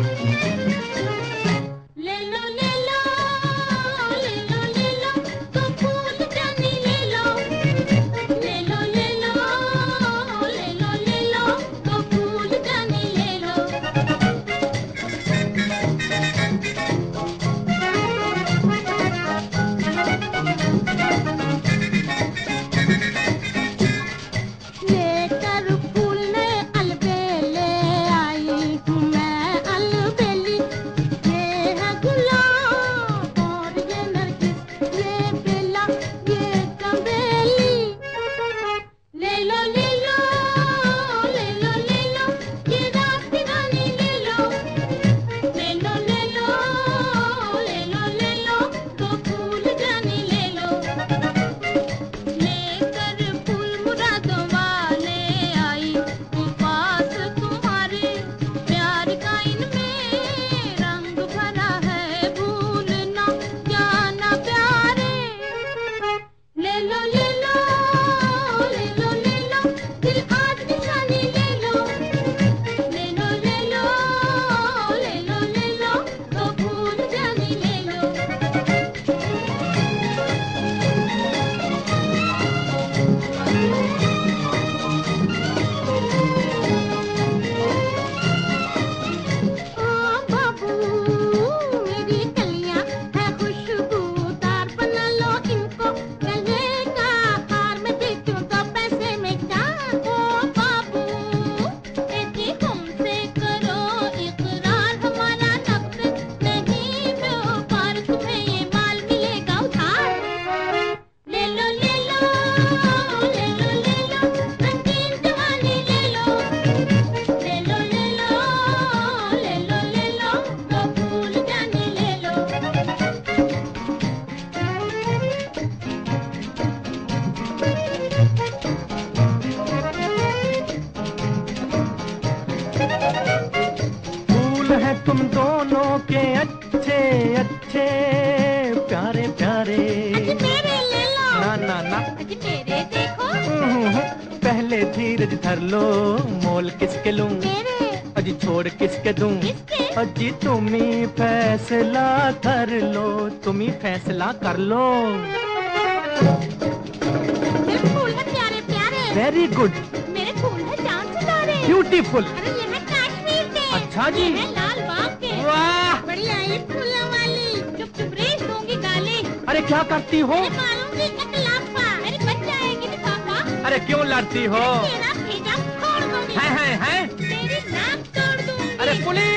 तुम दोनों के अच्छे अच्छे प्यारे प्यारे। मेरे ले लो। ना ना ना मेरे देखो। पहले धीरज धर लो, मोल किसके लूं? मेरे। अजी छोड़ किसके दूं? किसके? अजी तुम ही फैसला कर लो, तुम ही फैसला कर लो। मेरे फूल है प्यारे प्यारे। Very good. मेरे फूल है चांद सितारे। ब्यूटीफुल। अरे ये है कश्मीर के। अच्छा जी। ये है लाल बाग के। वाह बढ़िया ये फूलों वाली। चुप चुप रेस दूंगी गाली। अरे क्या करती हो? मारूंगी एक लाफा, मेरी बच जाएगी लिफाफा। अरे क्यों लड़ती हो? तेरा भेजा फोड़ दूंगी। है तेरी नाक तोड़ दूंगी। अरे पुलिस।